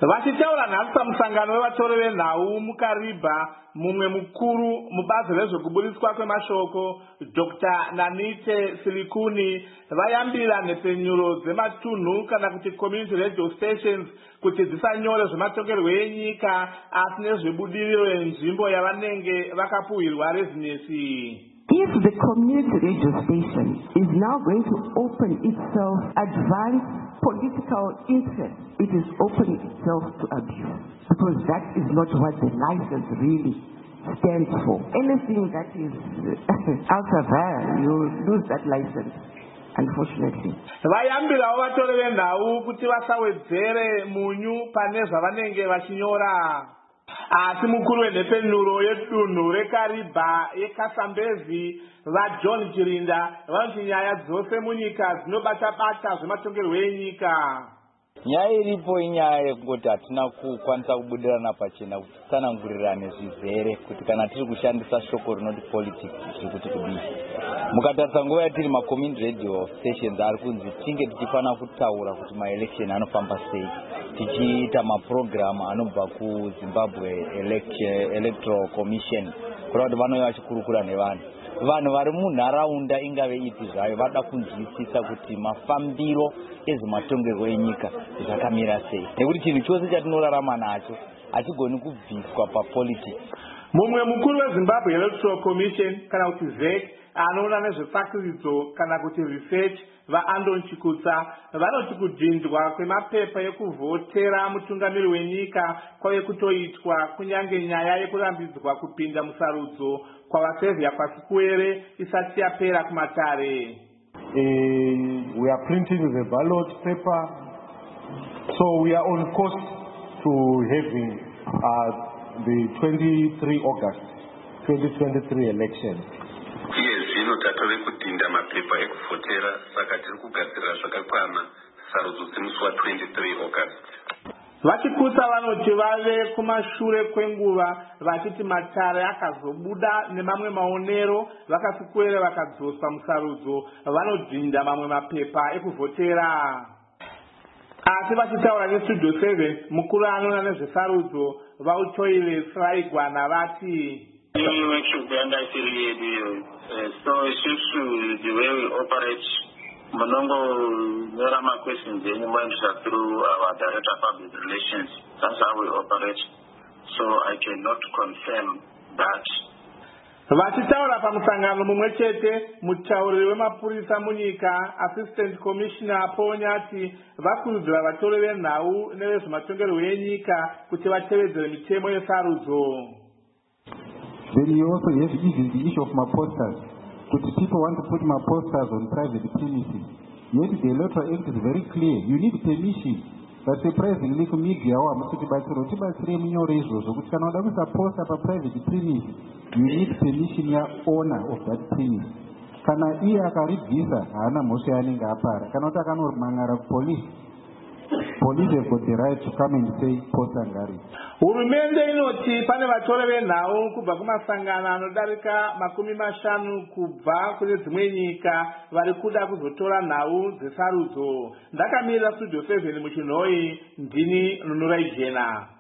Vachitaura nhasi pamusangano wevatori venhau muKariba, mumwe mukuru mubazi rezvekuburitswa kwemashoko Dr. Nanite Silikuni vayambira nhepenyuro dzematunhu kana kuti community radio stations kuti dzisanyore zvematongerwo enyika asi nezvebudiriro yenzvimbo yavanenge vakapuhwirwa rezinesi. If the community radio station is now going to open itself advanced political interest, it is opening itself to abuse, because that is not what the license really stands for. Anything that is out of there, you lose that license, unfortunately. Vayambirawo vatori venhau kuti vasawedzere munyu pane zvavanenge vachinyora. Asi mukuru wenhepenyuro yedunhu reKariba yeKasambezi vaJohn Chirinda vanoti nyaya dzose munyika dzinobata-bata zvematongerwo enyika. Nyaya iripo inyaya yekungoti hatina kukwanisa kubudirana pachena kuti tsanangurirane zvizere kuti kana tiri kushandisa shoko rinoti politics tiri kuti kudii. Mukatarisa nguva yatiri macommunity radio stations ari kunzi tinge tichifana kutaura kuti maelection anofamba sei, tichiita maprogram anobva kuZimbabwe Electoral Commission kureva kuti vanouya vachikurukura nevanhu. Vanhu vari munharaunda ingave ipi zvayo vada kunzwisisa kuti mafambiro ezvematongerwo enyika zvakamira sei, nekuti chinhu chose chatinorarama nacho hachigoni kubviswa papolitics. Mumwe mukuru weZimbabwe Electoral Commission kana kuti ZEC anoona nezvetsvakidzo kana kuti research vaAndon Chikutsa vanoti kudhindwa kwemapepa ekuvhotera mutungamiri wenyika kwave kutoitwa kunyange nyaya yekurambidzwa kupinda musarudzo kwavasevhya Kwasikuwere isati yapera kumatare. We are printing the ballot paper, so we are on course to having the 23 August 2023 election. Zvino tatove kudhinda mapepa ekuvhotera saka tiri kugadzirira zvakakwana sarudzo dzemusi wa23 August. Vachikutsa vanoti vave kumashure kwenguva vachiti matare akazobuda nemamwe maonero Vakasikuwere vakadzoswa musarudzo vanodhinda mamwe mapepa ekuvhotera. Asi vachitaura neStudio 7 mukuru anoona nezvesarudzo vaUchoire Sraigwana vati so it seems to the way we operate, Monongo, there are my questions through our Director of Public Relations. That's how we operate. So I cannot confirm that. Vachitaura pamusangano mumwe chete mutauriri wemapurisa munyika Assistant Commissioner Ponyati vakurudzira vatori venhau nevezvematongerwo enyika kuti vatevedzere mitemo yesarudzo. Then you also have even the issue of maposters. People want to put maposters on private premises. Yet the Electoral Act is very clear. You need permission. But surprisingly, for me, you private premise, you need permission ya owner of that premise. Kana iya akaribvisa hana mhosva yanenge apara. Kana kuti akanomangara police. Police have got the right to come and say posta ngari. Hurumende inoti pane vatori venhau kubva kumasangano anodarika 50 kubva kune dzimwe nyika vari kuda kuzotora nhau dzesarudzo. Ndakamirira Studio 7 muchinhoi, ndini Nunurai Jena.